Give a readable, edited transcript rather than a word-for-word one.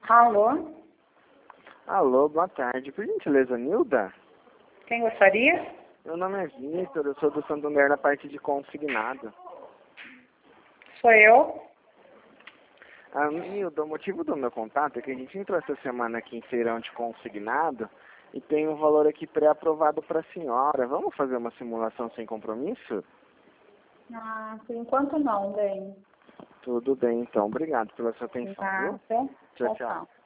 Alô? Alô, boa tarde. Por gentileza, Nilda? Quem gostaria? Meu nome é Vitor, eu sou do Santander na parte de consignado. Sou eu. Nilda, o motivo do meu contato é que a gente entrou essa semana aqui em feirão de consignado e tem um valor aqui pré-aprovado para a senhora. Vamos fazer uma simulação sem compromisso? Por enquanto não, bem. Tudo bem, então. Obrigado pela sua atenção, viu? Tá, Tchau, tchau.